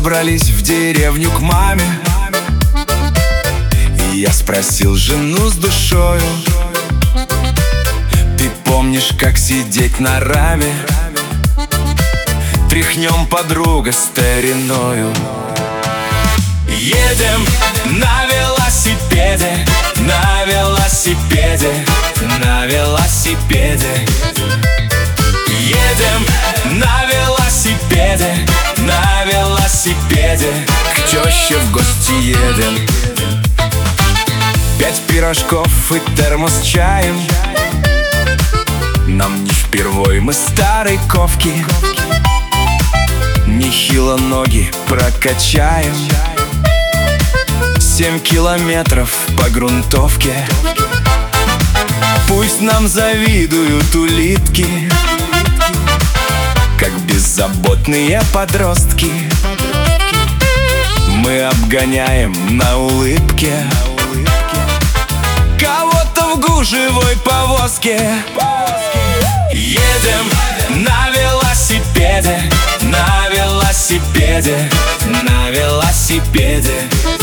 собрались в деревню к маме, и я спросил жену с душою: ты помнишь, как сидеть на раве? Тряхнем, подруга, стариною. Едем на велосипеде, на велосипеде, на велосипеде. Едем на велосипеде, на велосипеде, к тёще в гости едем. 5 пирожков и термос с чаем. Нам не впервой, мы старой ковки. Нехило ноги прокачаем. 7 километров по грунтовке. Пусть нам завидуют улитки, как беззаботные подростки. Мы обгоняем на улыбке кого-то в гужевой повозке. Едем на велосипеде, на велосипеде, на велосипеде.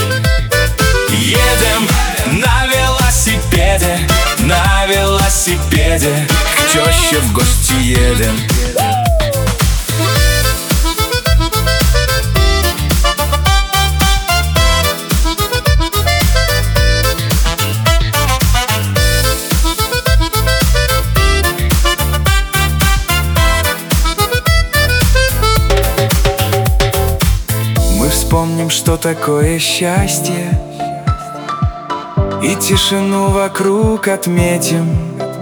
Едем на велосипеде, на велосипеде, к тёще в гости едем. Мы вспомним, что такое счастье, и тишину вокруг отметим.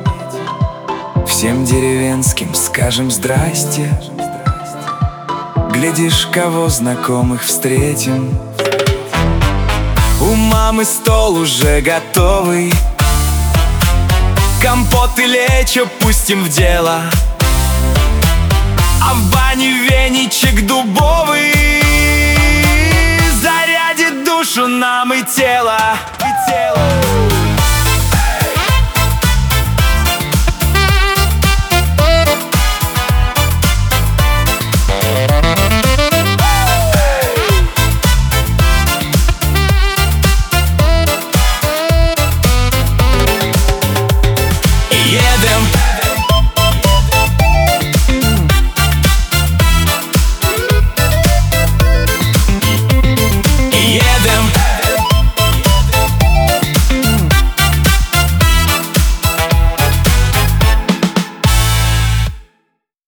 Всем деревенским скажем здрасте. Глядишь, кого знакомых встретим. У мамы стол уже готовый. Компот и лечо пустим в дело, а в бане веничек дубовый зарядит душу нам и тело.